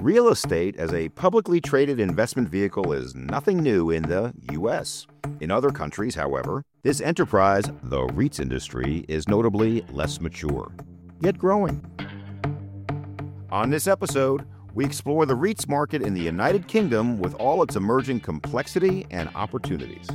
Real estate as a publicly traded investment vehicle is nothing new in the U.S. In other countries, however, this enterprise, the REITs industry, is notably less mature, yet growing. On this episode, we explore the REITs market in the United Kingdom with all its emerging complexity and opportunities.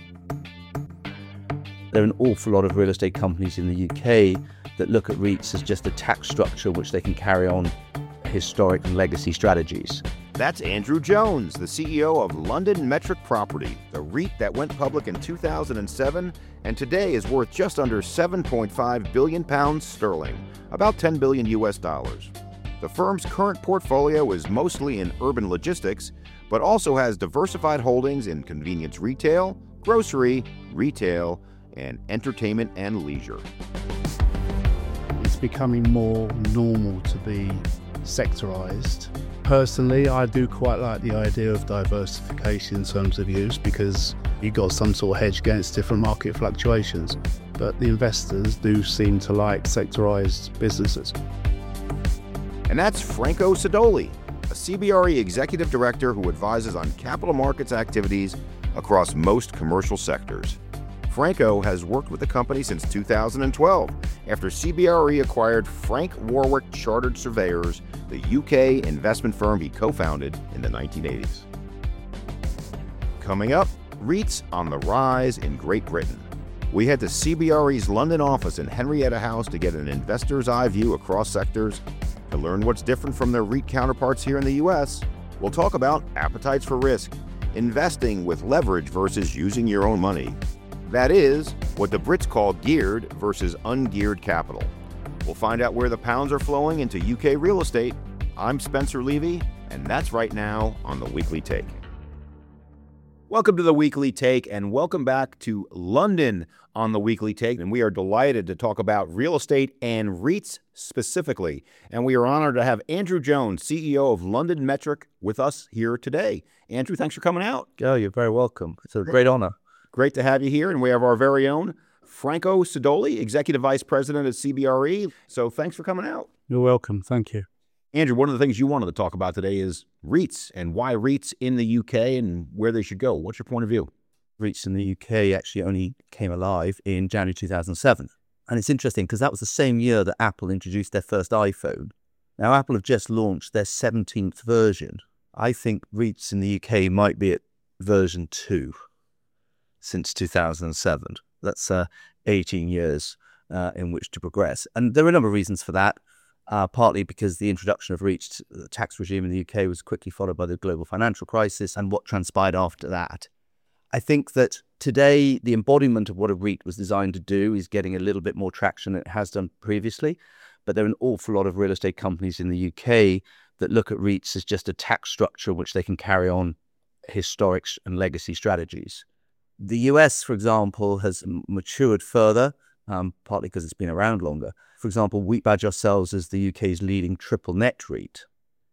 There are an awful lot of real estate companies in the UK that look at REITs as just a tax structure which they can carry on historic and legacy strategies. That's Andrew Jones, the CEO of London Metric Property, the REIT that went public in 2007 and today is worth just under £7.5 billion sterling, about $10 billion US dollars. The firm's current portfolio is mostly in urban logistics, but also has diversified holdings in convenience retail, grocery, retail, and entertainment and leisure. It's becoming more normal to be sectorized. Personally, I do quite like the idea of diversification in terms of use because you've got some sort of hedge against different market fluctuations. But the investors do seem to like sectorized businesses. And that's Franco Sodoli, a CBRE executive director who advises on capital markets activities across most commercial sectors. Franco has worked with the company since 2012 after CBRE acquired Frank Warwick Chartered Surveyors, the UK investment firm he co-founded in the 1980s. Coming up, REITs on the rise in Great Britain. We head to CBRE's London office in Henrietta House to get an investor's eye view across sectors. To learn what's different from their REIT counterparts here in the US, we'll talk about appetites for risk, investing with leverage versus using your own money. That is, what the Brits call geared versus ungeared capital. We'll find out where the pounds are flowing into UK real estate. I'm Spencer Levy, and that's right now on The Weekly Take. Welcome to The Weekly Take, and welcome back to London on The Weekly Take. And we are delighted to talk about real estate and REITs specifically. And we are honored to have Andrew Jones, CEO of London Metric, with us here today. Andrew, thanks for coming out. Oh, you're very welcome. It's a great honor. Great to have you here, and we have our very own Franco Sodoli, Executive Vice President at CBRE. So thanks for coming out. You're welcome. Thank you. Andrew, one of the things you wanted to talk about today is REITs and why REITs in the UK and where they should go. What's your point of view? REITs in the UK actually only came alive in January 2007. And it's interesting because that was the same year that Apple introduced their first iPhone. Now, Apple have just launched their 17th version. I think REITs in the UK might be at version 2. Since 2007. That's 18 years in which to progress. And there are a number of reasons for that, partly because the introduction of REITs, the tax regime in the UK, was quickly followed by the global financial crisis and what transpired after that. I think that today the embodiment of what a REIT was designed to do is getting a little bit more traction than it has done previously. But there are an awful lot of real estate companies in the UK that look at REITs as just a tax structure which they can carry on historic and legacy strategies. The US, for example, has matured further, partly because it's been around longer. For example, we badge ourselves as the UK's leading triple net REIT.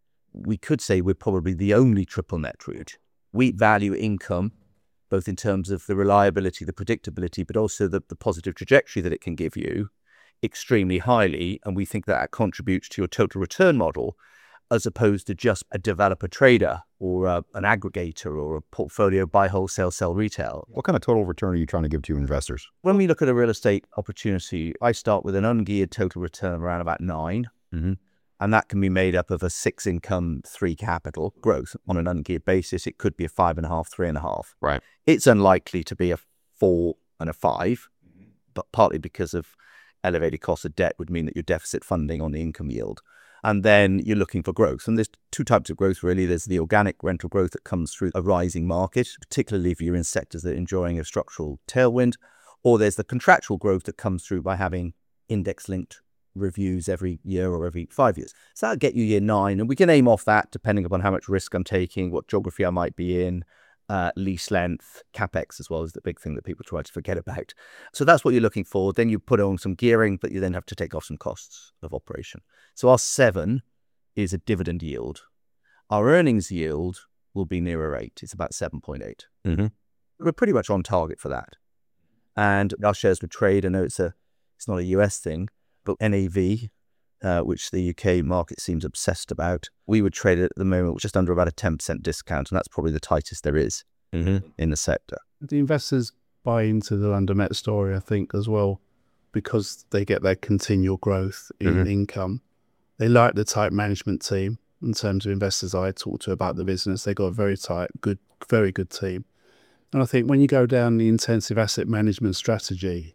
We could say we're probably the only triple net REIT. We value income, both in terms of the reliability, the predictability, but also the positive trajectory that it can give you extremely highly. And we think that contributes to your total return model, as opposed to just a developer trader or an aggregator or a portfolio buy wholesale, sell retail. What kind of total return are you trying to give to your investors? When we look at a real estate opportunity, I start with an ungeared total return around about 9. Mm-hmm. And that can be made up of a 6 income, 3 capital growth on an ungeared basis. It could be a 5.5, 3.5. Right. It's unlikely to be a 4 and a 5, but partly because of elevated cost of debt would mean that you're deficit funding on the income yield. And then you're looking for growth. And there's 2 types of growth, really. There's the organic rental growth that comes through a rising market, particularly if you're in sectors that are enjoying a structural tailwind, or there's the contractual growth that comes through by having index-linked reviews every year or every 5 years. So that'll get you year 9. And we can aim off that depending upon how much risk I'm taking, what geography I might be in, lease length, capex as well is the big thing that people try to forget about. So that's what you're looking for. Then you put on some gearing, but you then have to take off some costs of operation. So our 7 is a dividend yield. Our earnings yield will be nearer 8. It's about 7.8. Mm-hmm. We're pretty much on target for that. And our shares would trade. I know it's not a US thing, but NAV which the UK market seems obsessed about. We would trade it at the moment just under about a 10% discount, and that's probably the tightest there is in the sector. The investors buy into the London Met story, I think, as well, because they get that continual growth in income. They like the tight management team. In terms of investors I talk to about the business, they got a very tight, good, very good team. And I think when you go down the intensive asset management strategy,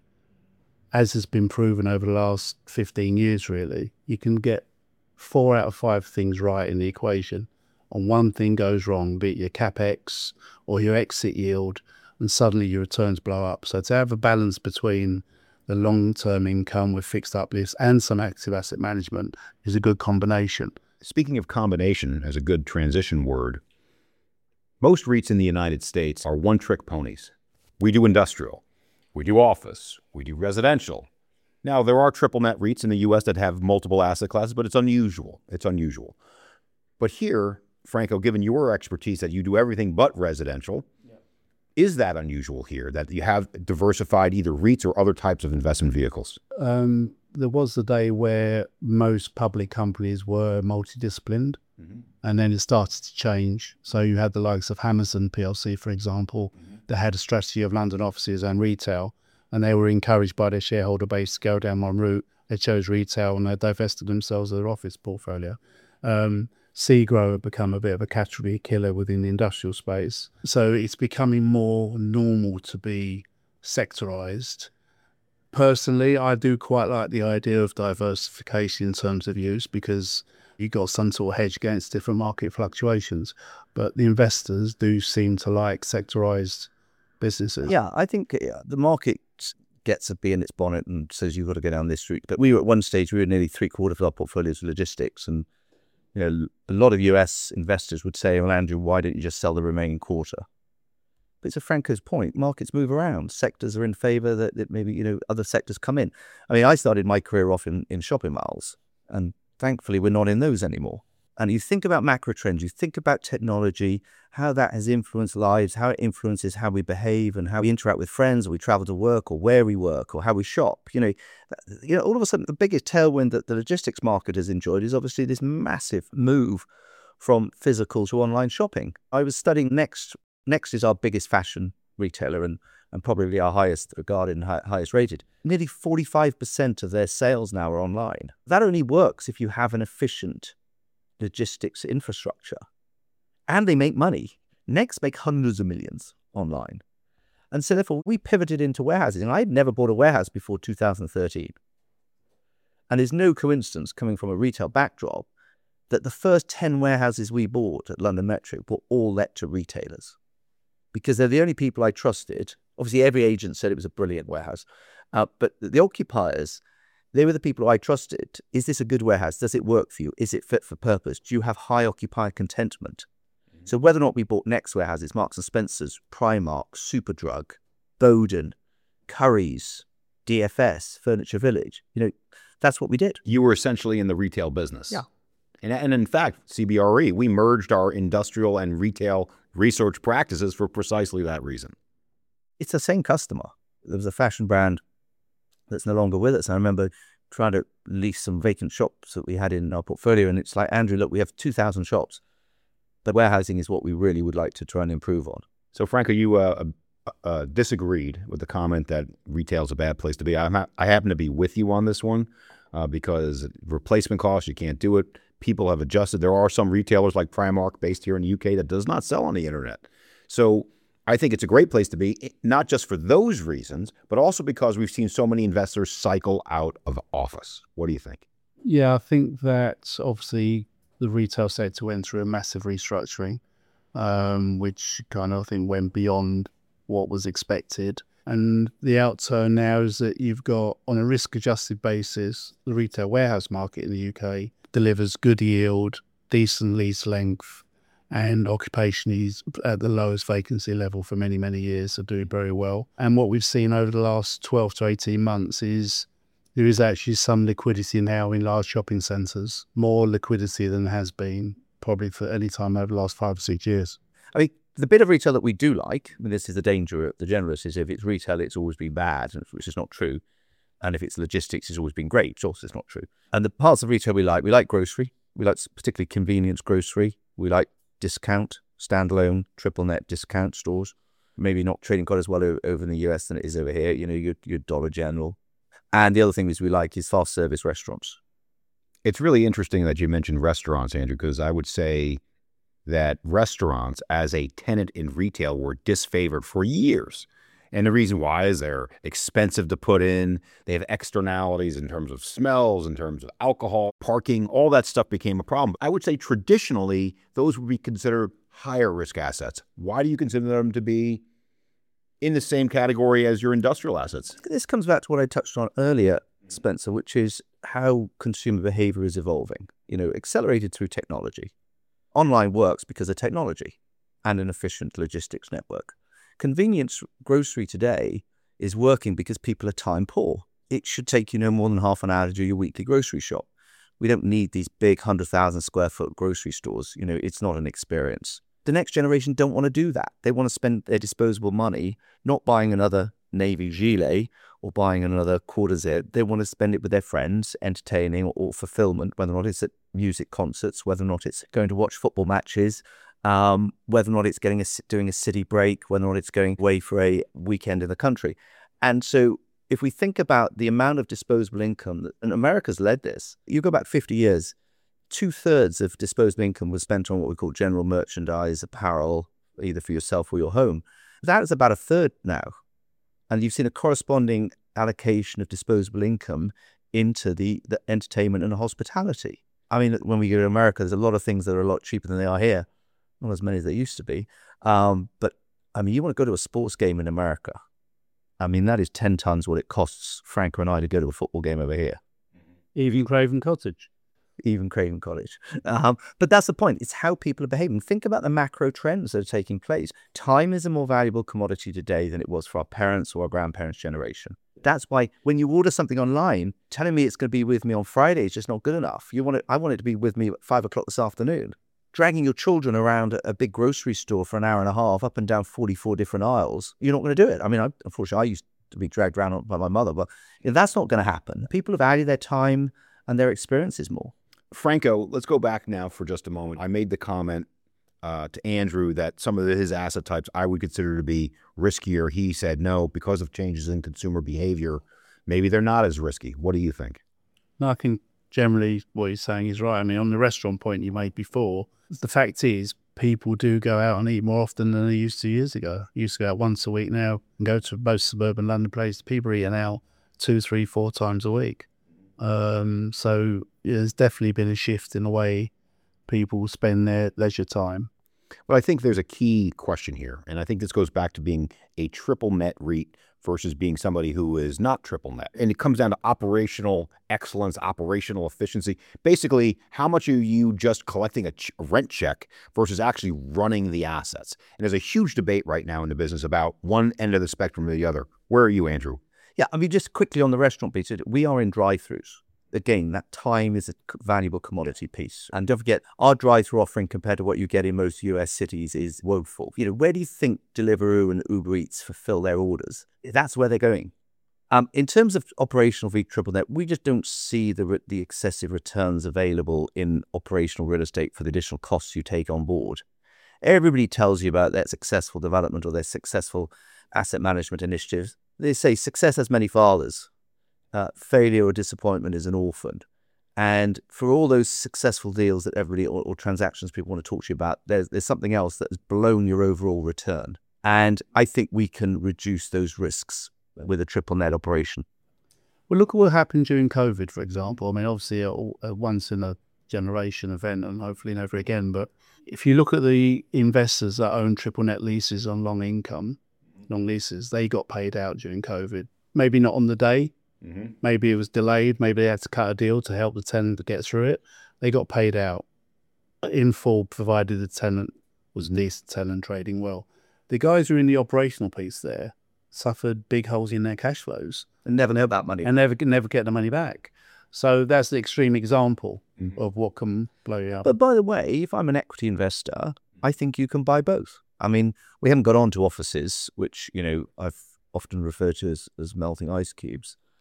as has been proven over the last 15 years, really, you can get 4 out of 5 things right in the equation. And one thing goes wrong, be it your capex or your exit yield, and suddenly your returns blow up. So to have a balance between the long-term income with fixed uplifts and some active asset management is a good combination. Speaking of combination as a good transition word, most REITs in the United States are one-trick ponies. We do industrial, we do office, we do residential. Now, there are triple net REITs in the U.S. that have multiple asset classes, but it's unusual. It's unusual. But here, Franco, given your expertise that you do everything but residential, is that unusual here, that you have diversified either REITs or other types of investment vehicles? There was a day where most public companies were multidisciplined, and then it started to change. So you had the likes of Hammerson PLC, for example, that had a strategy of London offices and retail, and they were encouraged by their shareholder base to go down one route. They chose retail and they divested themselves of their office portfolio. SEGRO had become a bit of a category killer within the industrial space. So it's becoming more normal to be sectorized. Personally, I do quite like the idea of diversification in terms of use, because you got some sort of hedge against different market fluctuations. But the investors do seem to like sectorized businesses. Yeah, I think the market gets a bee in its bonnet and says you've got to go down this route. But we were at one stage, we were nearly 3/4 of our portfolios logistics, and a lot of US investors would say, well, Andrew, why don't you just sell the remaining quarter? But it's a Franco's point. Markets move around. Sectors are in favor that maybe, other sectors come in. I mean, I started my career off in shopping malls, and thankfully we're not in those anymore. And you think about macro trends, you think about technology, how that has influenced lives, how it influences how we behave and how we interact with friends, or we travel to work, or where we work, or how we shop. All of a sudden, the biggest tailwind that the logistics market has enjoyed is obviously this massive move from physical to online shopping. I was studying Next. Next is our biggest fashion retailer and probably our highest regarded and highest rated. Nearly 45% of their sales now are online. That only works if you have an efficient logistics infrastructure. And they make money. Next make hundreds of millions online. And so therefore we pivoted into warehousing. And I'd never bought a warehouse before 2013. And there's no coincidence, coming from a retail backdrop, that the first 10 warehouses we bought at London Metric were all let to retailers. Because they're the only people I trusted. Obviously, every agent said it was a brilliant warehouse. But the occupiers, they were the people I trusted. Is this a good warehouse? Does it work for you? Is it fit for purpose? Do you have high occupier contentment? So whether or not we bought Next warehouses, Marks and Spencer's, Primark, Superdrug, Bowden, Currys, DFS, Furniture Village, that's what we did. You were essentially in the retail business. Yeah. And in fact, CBRE, we merged our industrial and retail research practices for precisely that reason. It's the same customer. There was a fashion brand that's no longer with us. I remember trying to lease some vacant shops that we had in our portfolio, and it's like, Andrew, look, we have 2,000 shops. The warehousing is what we really would like to try and improve on. So, Franco, you disagreed with the comment that retail is a bad place to be. I happen to be with you on this one because replacement costs, you can't do it. People have adjusted. There are some retailers like Primark based here in the UK that does not sell on the internet. So I think it's a great place to be, not just for those reasons, but also because we've seen so many investors cycle out of office. What do you think? Yeah, I think that obviously the retail sector went through a massive restructuring, which kind of, I think, went beyond what was expected. And the outturn now is that you've got, on a risk-adjusted basis, the retail warehouse market in the UK delivers good yield, decent lease length, and occupation is at the lowest vacancy level for many, many years, so doing very well. And what we've seen over the last 12 to 18 months is there is actually some liquidity now in large shopping centres, more liquidity than has been probably for any time over the last 5 or 6 years. I mean, the bit of retail that we do like, this is the danger of the generalists, is if it's retail, it's always been bad, which is not true. And if it's logistics, it's always been great. Of course, it's not true. And the parts of retail we like grocery. We like particularly convenience grocery. We like discount, standalone, triple net discount stores. Maybe not trading quite as well over in the US than it is over here. You know, your Dollar General. And the other thing we like is fast service restaurants. It's really interesting that you mentioned restaurants, Andrew, because I would say that restaurants as a tenant in retail were disfavored for years. And the reason why is they're expensive to put in. They have externalities in terms of smells, in terms of alcohol, parking, all that stuff became a problem. I would say traditionally, those would be considered higher risk assets. Why do you consider them to be in the same category as your industrial assets? This comes back to what I touched on earlier, Spencer, which is how consumer behavior is evolving, you know, accelerated through technology. Online works because of technology and an efficient logistics network. Convenience grocery today is working because people are time poor. It should take you no more than half an hour to do your weekly grocery shop. We don't need these big 100,000 square foot grocery stores. You know, it's not an experience. The next generation don't want to do that. They want to spend their disposable money not buying another Navy gilet or buying another quarter zip. They want to spend it with their friends, entertaining or fulfillment, whether or not it's at music concerts, whether or not it's going to watch football matches, whether or not it's doing a city break, whether or not it's going away for a weekend in the country. And so if we think about the amount of disposable income, and America's led this, you go back 50 years, 2/3 of disposable income was spent on what we call general merchandise, apparel, either for yourself or your home. That is about 1/3 now. And you've seen a corresponding allocation of disposable income into the entertainment and hospitality. I mean, when we go to America, there's a lot of things that are a lot cheaper than they are here. Not as many as they used to be. But, I mean, you want to go to a sports game in America. I mean, that is 10 times what it costs Franco and I to go to a football game over here. Even Craven Cottage. Even Craven Cottage. But that's the point. It's how people are behaving. Think about the macro trends that are taking place. Time is a more valuable commodity today than it was for our parents or our grandparents' generation. That's why when you order something online, telling me it's going to be with me on Friday is just not good enough. I want it to be with me at 5 o'clock this afternoon. Dragging your children around a big grocery store for an hour and a half, up and down 44 different aisles, you're not going to do it. I mean, unfortunately, I used to be dragged around by my mother, but that's not going to happen. People value their time and their experiences more. Franco, let's go back now for just a moment. I made the comment to Andrew that some of his asset types I would consider to be riskier. He said no, because of changes in consumer behavior, maybe they're not as risky. What do you think? No, I think generally what he's saying is right. I mean, on the restaurant point you made before, the fact is people do go out and eat more often than they used to years ago. Used to go out once a week now and go to most suburban London places. People are eating out 2, 3, 4 times a week. So there's definitely been a shift in the way people spend their leisure time. Well, I think there's a key question here, and I think this goes back to being a triple net REIT versus being somebody who is not triple net. And it comes down to operational excellence, operational efficiency. Basically, how much are you just collecting a rent check versus actually running the assets? And there's a huge debate right now in the business about one end of the spectrum or the other. Where are you, Andrew? Yeah, I mean, just quickly on the restaurant piece, we are in drive-thrus. Again, that time is a valuable commodity piece. And don't forget, our drive-thru offering compared to what you get in most US cities is woeful. You know, where do you think Deliveroo and Uber Eats fulfill their orders? That's where they're going. In terms of operational v triple net, we just don't see the excessive returns available in operational real estate for the additional costs you take on board. Everybody tells you about their successful development or their successful asset management initiatives. They say success has many fathers. Failure or disappointment is an orphan. And for all those successful deals that everybody or transactions people want to talk to you about, there's something else that has blown your overall return. And I think we can reduce those risks with a triple net operation. Well, look at what happened during COVID, for example. I mean, obviously a once in a generation event and hopefully never again. But if you look at the investors that own triple net leases on long leases, they got paid out during COVID. Maybe not on the day. Mm-hmm. Maybe it was delayed. Maybe they had to cut a deal to help the tenant to get through it. They got paid out in full, provided the tenant was leased tenant trading well. The guys who are in the operational piece there suffered big holes in their cash flows. And never know about money. And never get the money back. So that's the extreme example of what can blow you up. But by the way, if I'm an equity investor, I think you can buy both. I mean, we haven't got on to offices, which, you know, I've often referred to as melting ice cubes.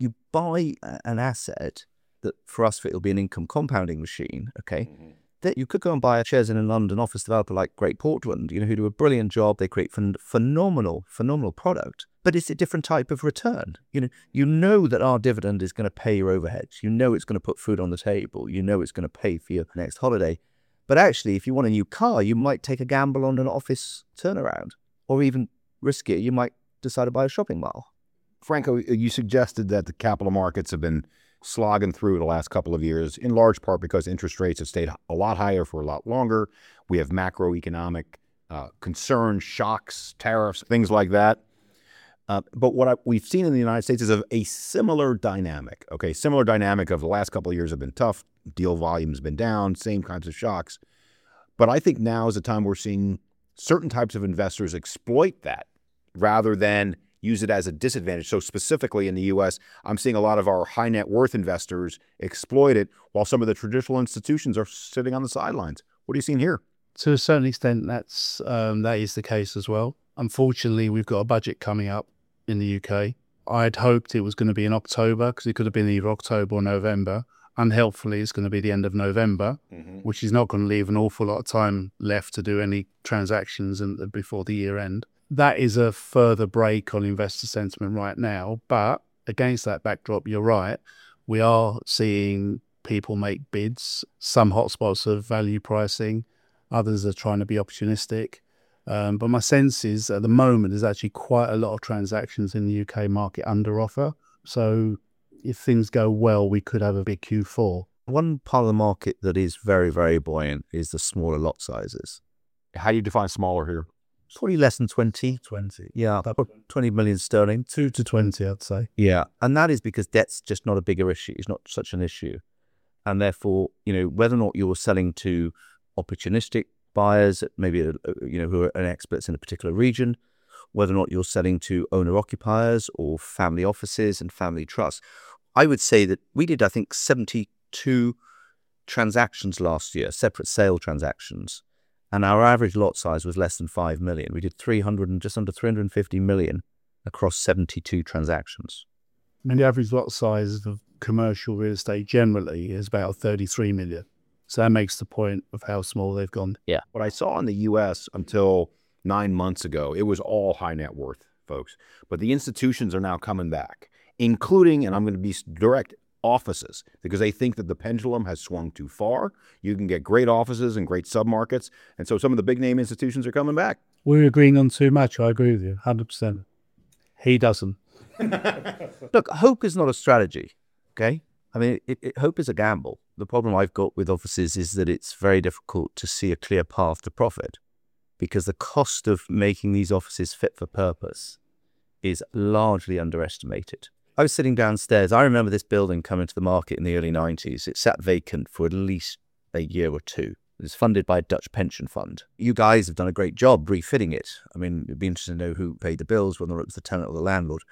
you buy an asset that for us it'll be an income compounding machine, okay? That you could go and buy shares in a London office developer like Great Portland, who do a brilliant job. They create phenomenal product, but it's a different type of return. You know that our dividend is going to pay your overheads. You know it's going to put food on the table. You know it's going to pay for your next holiday. But actually, if you want a new car, you might take a gamble on an office turnaround, or even riskier, you might decide to buy a shopping mall. Franco, you suggested that the capital markets have been slogging through the last couple of years, in large part because interest rates have stayed a lot higher for a lot longer. We have macroeconomic concerns, shocks, tariffs, things like that. But what we've seen in the United States is a similar dynamic. Okay, similar dynamic of the last couple of years have been tough. Deal volume's been down, same kinds of shocks. But I think now is the time we're seeing certain types of investors exploit that rather than use it as a disadvantage. So specifically in the U.S., I'm seeing a lot of our high net worth investors exploit it while some of the traditional institutions are sitting on the sidelines. What are you seeing here? To a certain extent, that is the case as well. Unfortunately, we've got a budget coming up in the UK. I'd hoped it was going to be in October because it could have been either October or November. Unhelpfully, it's going to be the end of November, which is not going to leave an awful lot of time left to do any transactions before the year end. That is a further break on investor sentiment right now. But against that backdrop, you're right. We are seeing people make bids. Some hotspots of value pricing. Others are trying to be opportunistic. But my sense is at the moment there's actually quite a lot of transactions in the UK market under offer. So if things go well, we could have a big Q4. One part of the market that is very, very buoyant is the smaller lot sizes. How do you define smaller here? Probably less than 20. 20. Yeah, 20 million sterling. 2 to 20, I'd say. Yeah, and that is because debt's just not a bigger issue. It's not such an issue. And therefore, whether or not you're selling to opportunistic buyers, maybe, who are experts in a particular region, whether or not you're selling to owner-occupiers or family offices and family trusts. I would say that we did, I think, 72 transactions last year, separate sale transactions, and our average lot size was less than 5 million. We did just under 350 million across 72 transactions. And the average lot size of commercial real estate generally is about 33 million. So that makes the point of how small they've gone. Yeah. What I saw in the U.S. until 9 months ago, it was all high net worth folks. But the institutions are now coming back, including, and I'm going to be direct, offices, because they think that the pendulum has swung too far. You can get great offices and great submarkets. And so some of the big name institutions are coming back. We're agreeing on too much. I agree with you, 100%. He doesn't. Look, hope is not a strategy, okay? I mean, hope is a gamble. The problem I've got with offices is that it's very difficult to see a clear path to profit because the cost of making these offices fit for purpose is largely underestimated. I was sitting downstairs. I remember this building coming to the market in the early 90s. It sat vacant for at least a year or two. It was funded by a Dutch pension fund. You guys have done a great job refitting it. I mean, it'd be interesting to know who paid the bills, whether it was the tenant or the landlord.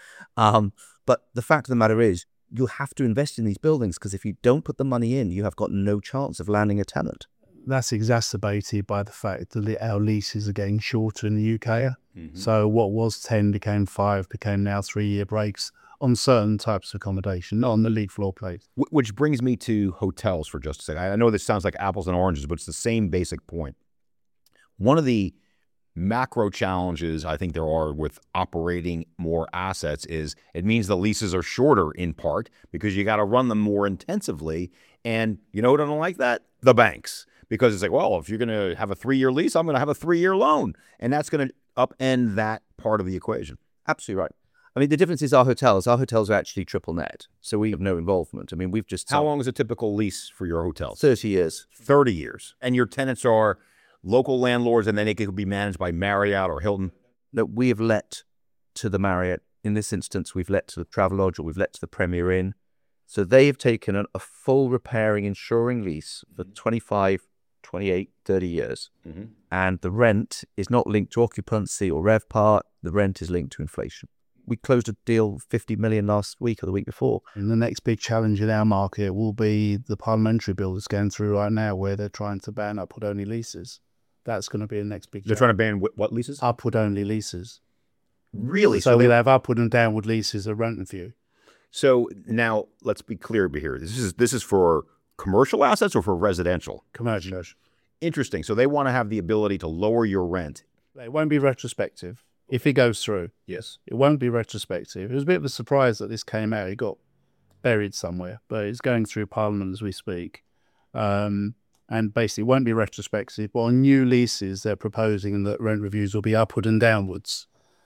But the fact of the matter is, you'll have to invest in these buildings because if you don't put the money in, you have got no chance of landing a tenant. That's exacerbated by the fact that our leases are getting shorter in the UK. So what was 10 became 5, became now 3-year breaks on certain types of accommodation, not on the lead floor plate. Which brings me to hotels for just a second. I know this sounds like apples and oranges, but it's the same basic point. One of the macro challenges I think there are with operating more assets is it means the leases are shorter in part because you got to run them more intensively. And you know what I don't like that? The banks. Because it's like, well, if you're going to have a 3-year lease, I'm going to have a 3-year loan. And that's going to upend that part of the equation. Absolutely right. I mean, the difference is our hotels are actually triple net. So we have no involvement. I mean, we've just... How long is a typical lease for your hotels? 30 years. 30 years. And your tenants are local landlords and then it could be managed by Marriott or Hilton? No, we have let to the Marriott. In this instance, we've let to the Travelodge or we've let to the Premier Inn. So they have taken a full repairing, insuring lease for 25, 28, 30 years. And the rent is not linked to occupancy or RevPAR. The rent is linked to inflation. We closed a deal 50 million last week or the week before. And the next big challenge in our market will be the parliamentary bill that's going through right now where they're trying to ban upward-only leases. That's going to be the next big challenge. They're trying to ban what leases? Upward-only leases. Really? So we'll have upward and downward leases at rent review. So now let's be clear here. This is for commercial assets or for residential? Commercial. Interesting. So they want to have the ability to lower your rent. It won't be retrospective if it goes through. Yes. It won't be retrospective. It was a bit of a surprise that this came out. It got buried somewhere, but it's going through Parliament as we speak. And basically, it won't be retrospective. But on new leases, they're proposing that rent reviews will be upward and downwards,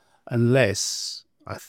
unless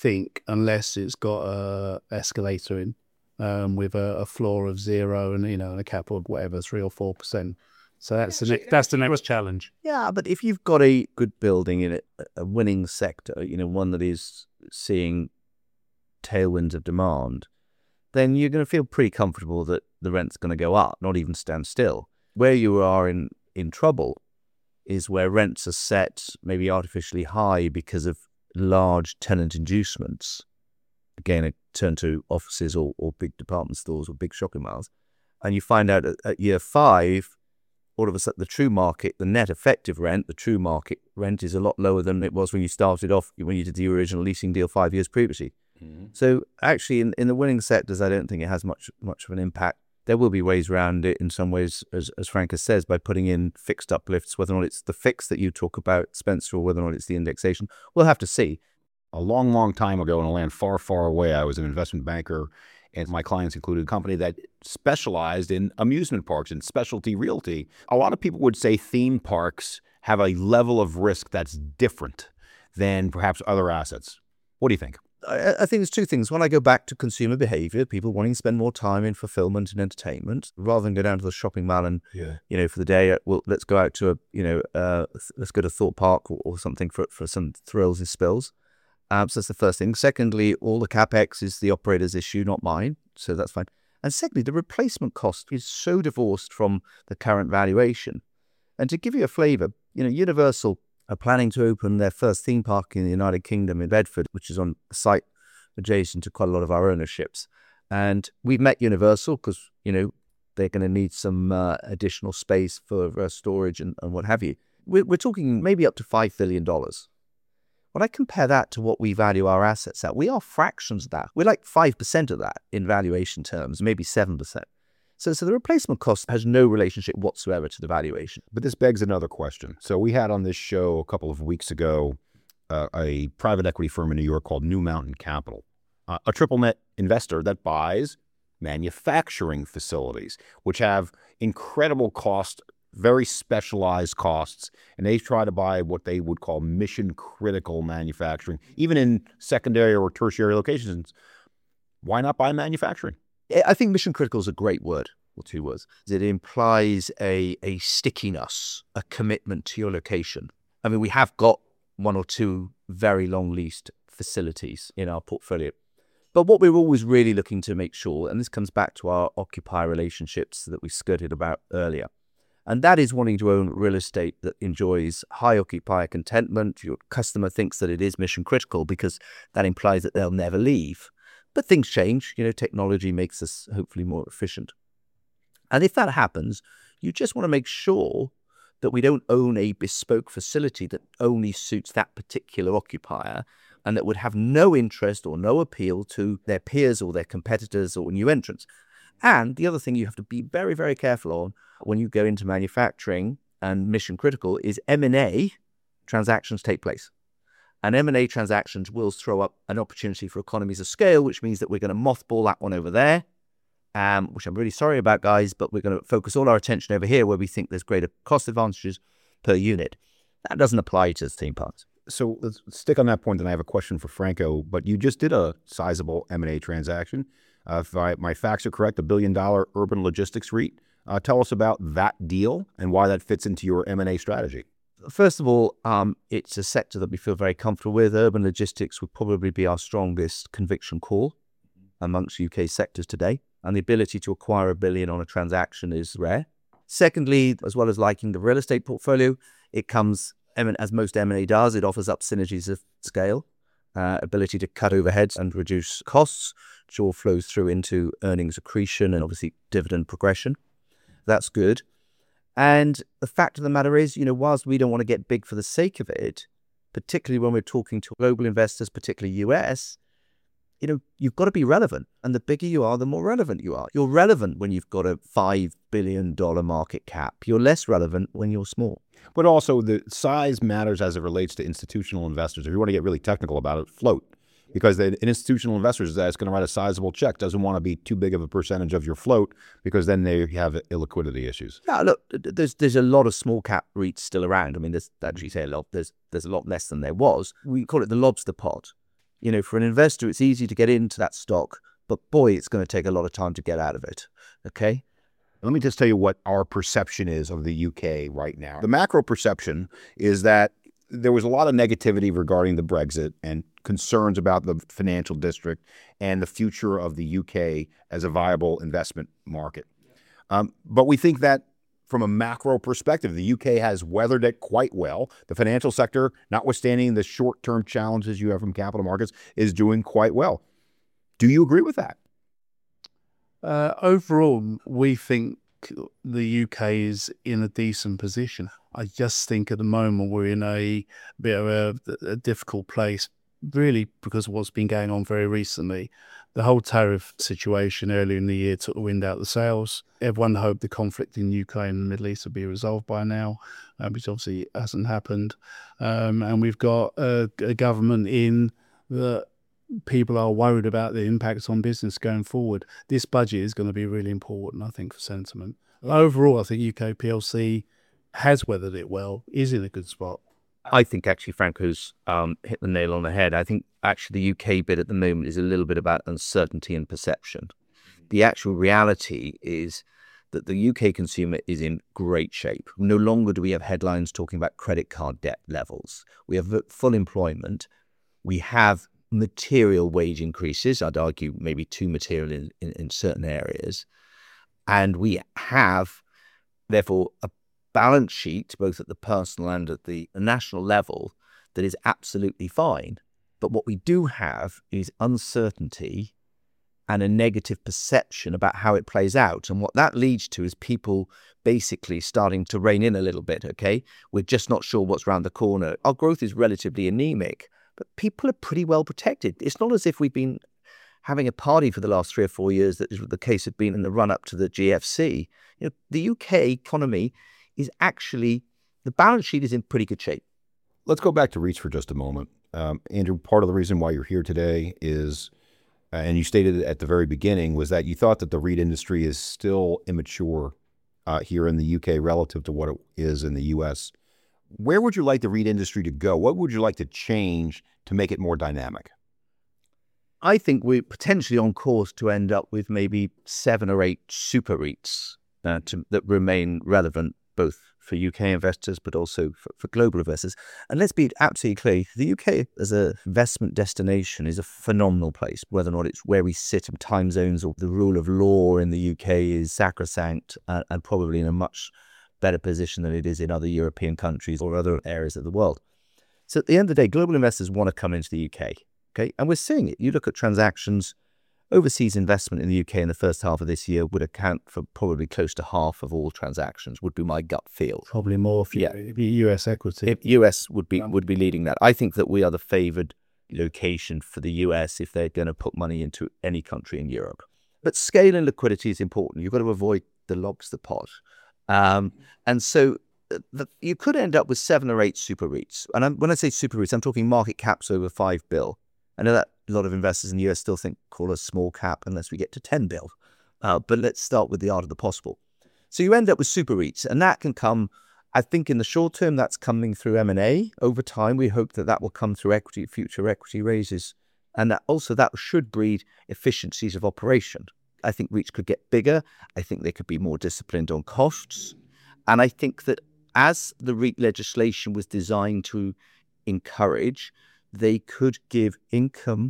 it's got a escalator in with a floor of 0 and and a cap of whatever 3 or 4%. So that's the next challenge. Yeah, but if you've got a good building in a winning sector, one that is seeing tailwinds of demand, then you're going to feel pretty comfortable that the rent's going to go up, not even stand still. Where you are in trouble is where rents are set maybe artificially high because of large tenant inducements. Again, I turn to offices or big department stores or big shopping malls, and you find out at year 5, all of a sudden the true market, the net effective rent, the true market rent is a lot lower than it was when you started off, when you did the original leasing deal 5 years previously. Mm-hmm. So actually in the winning sectors, I don't think it has much of an impact. There will be ways around it in some ways, as Franca says, by putting in fixed uplifts, whether or not it's the fix that you talk about, Spencer, or whether or not it's the indexation. We'll have to see. A long, long time ago in a land far, far away, I was an investment banker, and my clients included a company that specialized in amusement parks and specialty realty. A lot of people would say theme parks have a level of risk that's different than perhaps other assets. What do you think? I think there's two things. One, I go back to consumer behavior, people wanting to spend more time in fulfillment and entertainment rather than go down to the shopping mall and, for the day, well, let's go out to let's go to Thorpe Park or something for some thrills and spills. So that's the first thing. Secondly, all the CapEx is the operator's issue, not mine. So that's fine. And secondly, the replacement cost is so divorced from the current valuation. And to give you a flavor, Universal are planning to open their first theme park in the United Kingdom in Bedford, which is on a site adjacent to quite a lot of our ownerships. And we've met Universal because, they're going to need some additional space for storage and what have you. We're talking maybe up to $5 billion. When I compare that to what we value our assets at, we are fractions of that. We're like 5% of that in valuation terms, maybe 7%. So the replacement cost has no relationship whatsoever to the valuation. But this begs another question. So we had on this show a couple of weeks ago a private equity firm in New York called New Mountain Capital, a triple net investor that buys manufacturing facilities, which have incredible cost, very specialized costs, and they try to buy what they would call mission critical manufacturing, even in secondary or tertiary locations. Why not buy manufacturing? I think mission critical is a great word, or 2 words. It implies a stickiness, a commitment to your location. I mean, we have got 1 or 2 very long leased facilities in our portfolio. But what we're always really looking to make sure, and this comes back to our occupier relationships that we skirted about earlier, and that is wanting to own real estate that enjoys high occupier contentment. Your customer thinks that it is mission critical because that implies that they'll never leave. But things change, technology makes us hopefully more efficient. And if that happens, you just want to make sure that we don't own a bespoke facility that only suits that particular occupier and that would have no interest or no appeal to their peers or their competitors or new entrants. And the other thing you have to be very, very careful on when you go into manufacturing and mission critical is M&A transactions take place. And M&A transactions will throw up an opportunity for economies of scale, which means that we're going to mothball that one over there, which I'm really sorry about, guys, but we're going to focus all our attention over here where we think there's greater cost advantages per unit. That doesn't apply to theme parks. So let's stick on that point, and I have a question for Franco, but you just did a sizable M&A transaction. If my facts are correct, $1 billion urban logistics REIT. Tell us about that deal and why that fits into your M&A strategy. First of all, it's a sector that we feel very comfortable with. Urban logistics would probably be our strongest conviction call amongst UK sectors today. And the ability to acquire $1 billion on a transaction is rare. Secondly, as well as liking the real estate portfolio, it comes, as most M&A does, it offers up synergies of scale, ability to cut overheads and reduce costs, which all flows through into earnings accretion and obviously dividend progression. That's good. And the fact of the matter is, whilst we don't want to get big for the sake of it, particularly when we're talking to global investors, particularly US, you've got to be relevant. And the bigger you are, the more relevant you are. You're relevant when you've got a $5 billion market cap. You're less relevant when you're small. But also the size matters as it relates to institutional investors. If you want to get really technical about it, float. Because an institutional investor that's going to write a sizable check doesn't want to be too big of a percentage of your float, because then they have illiquidity issues. Yeah, look, there's a lot of small cap REITs still around. I mean, there's actually say a lot. There's a lot less than there was. We call it the lobster pot. For an investor, it's easy to get into that stock, but boy, it's going to take a lot of time to get out of it. Okay. Let me just tell you what our perception is of the UK right now. The macro perception is that there was a lot of negativity regarding the Brexit and concerns about the financial district and the future of the UK as a viable investment market. But we think that from a macro perspective, the UK has weathered it quite well. The financial sector, notwithstanding the short-term challenges you have from capital markets, is doing quite well. Do you agree with that? Overall, we think the UK is in a decent position. I just think at the moment we're in a bit of a difficult place, really because of what's been going on very recently. The whole tariff situation earlier in the year took the wind out of the sails. Everyone hoped the conflict in Ukraine and the Middle East would be resolved by now, which obviously hasn't happened. And we've got a government in that people are worried about the impact on business going forward. This budget is going to be really important, I think, for sentiment. Overall, I think UK PLC has weathered it well, is in a good spot. I think actually Franco's hit the nail on the head. I think actually the UK bit at the moment is a little bit about uncertainty and perception. The actual reality is that the UK consumer is in great shape. No longer do we have headlines talking about credit card debt levels. We have full employment. We have material wage increases. I'd argue maybe too material in certain areas. And we have, therefore, a balance sheet, both at the personal and at the national level, that is absolutely fine. But what we do have is uncertainty and a negative perception about how it plays out. And what that leads to is people basically starting to rein in a little bit, okay? We're just not sure what's around the corner. Our growth is relatively anemic, but people are pretty well protected. It's not as if we've been having a party for the last 3 or 4 years that is the case had been in the run-up to the GFC. The UK economy is actually, the balance sheet is in pretty good shape. Let's go back to REITs for just a moment. Andrew, part of the reason why you're here today is, and you stated at the very beginning, was that you thought that the REIT industry is still immature here in the UK relative to what it is in the US. Where would you like the REIT industry to go? What would you like to change to make it more dynamic? I think we're potentially on course to end up with maybe 7 or 8 super REITs that remain relevant both for UK investors, but also for global investors. And let's be absolutely clear, the UK as an investment destination is a phenomenal place, whether or not it's where we sit in time zones or the rule of law in the UK is sacrosanct and probably in a much better position than it is in other European countries or other areas of the world. So at the end of the day, global investors want to come into the UK, okay? And we're seeing it. You look at transactions, overseas investment in the UK in the first half of this year would account for probably close to half of all transactions, would be my gut feel. Probably more for US equity. If US would be leading that. I think that we are the favoured location for the US if they're going to put money into any country in Europe. But scale and liquidity is important. You've got to avoid the lobster pot. And so you could end up with 7 or 8 super REITs. And when I say super REITs, I'm talking market caps over $5 billion. I know that a lot of investors in the US still call us small cap unless we get to 10 billion. But let's start with the art of the possible. So you end up with super REITs, and that can come, I think in the short term, that's coming through M&A. Over time, we hope that will come through future equity raises. And that should breed efficiencies of operation. I think REITs could get bigger. I think they could be more disciplined on costs. And I think that as the REIT legislation was designed to encourage, they could give income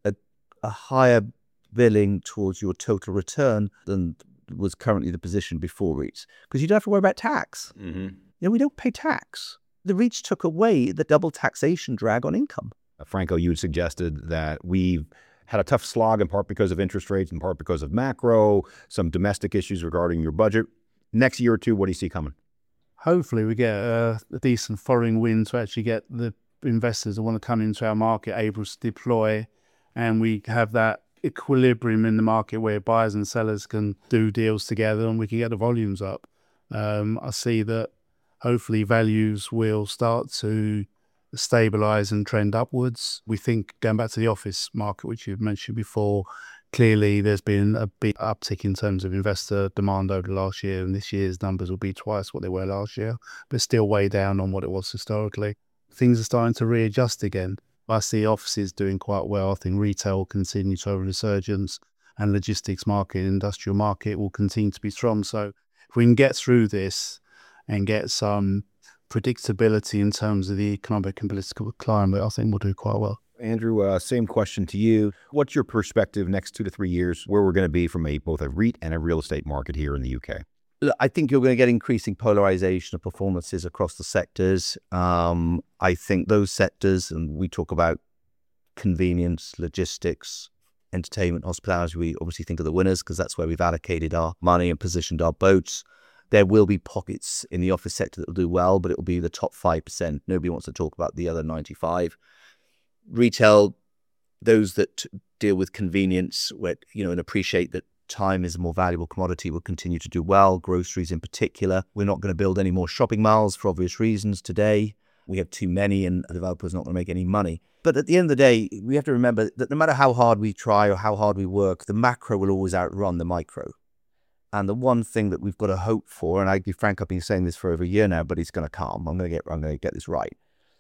a higher billing towards your total return than was currently the position before REITs. Because you don't have to worry about tax. Mm-hmm. We don't pay tax. The REITs took away the double taxation drag on income. Franco, you had suggested that we've had a tough slog in part because of interest rates, in part because of macro, some domestic issues regarding your budget. Next year or two, what do you see coming? Hopefully we get a decent foreign wind to actually get the investors that want to come into our market able to deploy and we have that equilibrium in the market where buyers and sellers can do deals together and we can get the volumes up. I see that hopefully values will start to stabilize and trend upwards. We think, going back to the office market, which you've mentioned before, clearly there's been a big uptick in terms of investor demand over the last year, and this year's numbers will be twice what they were last year, but still way down on what it was historically. Things are starting to readjust again. I see offices doing quite well. I think retail will continue to have a resurgence, and logistics market, industrial market will continue to be strong. So if we can get through this and get some predictability in terms of the economic and political climate, I think we'll do quite well. Andrew, same question to you. What's your perspective next 2 to 3 years, where we're going to be from both a REIT and a real estate market here in the UK? Look, I think you're going to get increasing polarization of performances across the sectors. I think those sectors, and we talk about convenience, logistics, entertainment, hospitality, we obviously think of the winners because that's where we've allocated our money and positioned our boats. There will be pockets in the office sector that will do well, but it will be the top 5%. Nobody wants to talk about the other 95. Retail, those that deal with convenience, and appreciate that time is a more valuable commodity, will continue to do well. Groceries in particular. We're not going to build any more shopping malls for obvious reasons today. We have too many and the developer's not going to make any money. But at the end of the day, we have to remember that no matter how hard we try or how hard we work, the macro will always outrun the micro. And the one thing that we've got to hope for, and I'll be frank, I've been saying this for over a year now, but it's going to come. I'm going to get this right.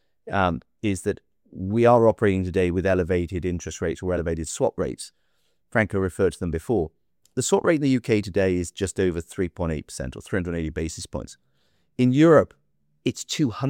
Is that we are operating today with elevated interest rates or elevated swap rates. Franco referred to them before. The swap rate in the UK today is just over 3.8% or 380 basis points. In Europe, it's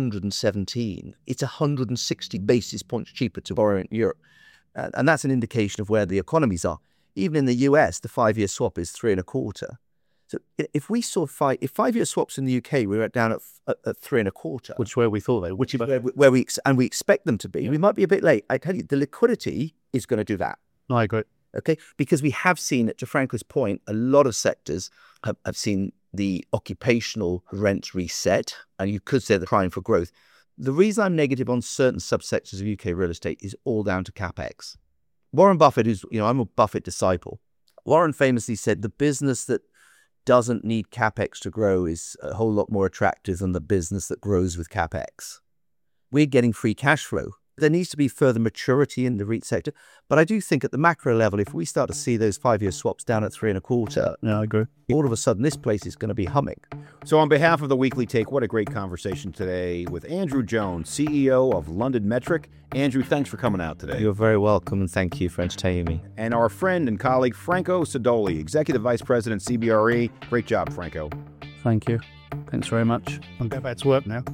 217. It's 160 basis points cheaper to borrow in Europe. And that's an indication of where the economies are. Even in the US, the 5-year swap is 3.25. So if we saw 5-year swaps in the UK, we were down at 3.25, Which is where we thought they would. which is where we expect them to be. We might be a bit late. I tell you, the liquidity is going to do that. No, I agree. Okay, because we have seen, to Franco's point, a lot of sectors have seen the occupational rent reset, and you could say they're crying for growth. The reason I'm negative on certain subsectors of UK real estate is all down to CapEx. Warren Buffett, I'm a Buffett disciple. Warren famously said the business that doesn't need CapEx to grow is a whole lot more attractive than the business that grows with CapEx. We're getting free cash flow. There needs to be further maturity in the REIT sector. But I do think at the macro level, if we start to see those 5-year swaps down at 3.25, Yeah, I agree. all of a sudden this place is going to be humming. So on behalf of the Weekly Take, what a great conversation today with Andrew Jones, CEO of London Metric. Andrew, thanks for coming out today. You're very welcome, and thank you for entertaining me. And our friend and colleague, Franco Sodoli, Executive Vice President, CBRE. Great job, Franco. Thank you. Thanks very much. I'll get back to work now.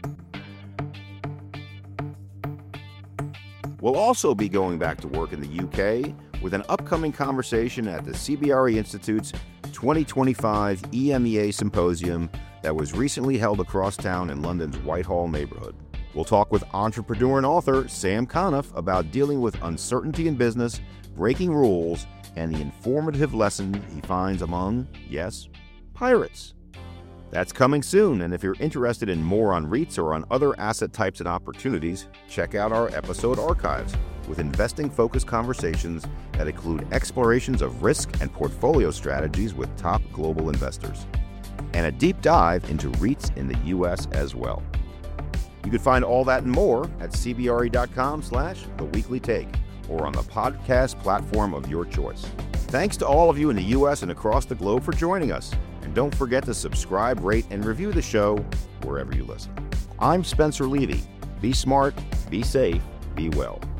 We'll also be going back to work in the UK with an upcoming conversation at the CBRE Institute's 2025 EMEA Symposium that was recently held across town in London's Whitehall neighborhood. We'll talk with entrepreneur and author Sam Conniff about dealing with uncertainty in business, breaking rules, and the informative lesson he finds among, yes, pirates. That's coming soon, and if you're interested in more on REITs or on other asset types and opportunities, check out our episode archives with investing-focused conversations that include explorations of risk and portfolio strategies with top global investors, and a deep dive into REITs in the U.S. as well. You can find all that and more at cbre.com/theweeklytake or on the podcast platform of your choice. Thanks to all of you in the U.S. and across the globe for joining us. And don't forget to subscribe, rate, and review the show wherever you listen. I'm Spencer Levy. Be smart, be safe, be well.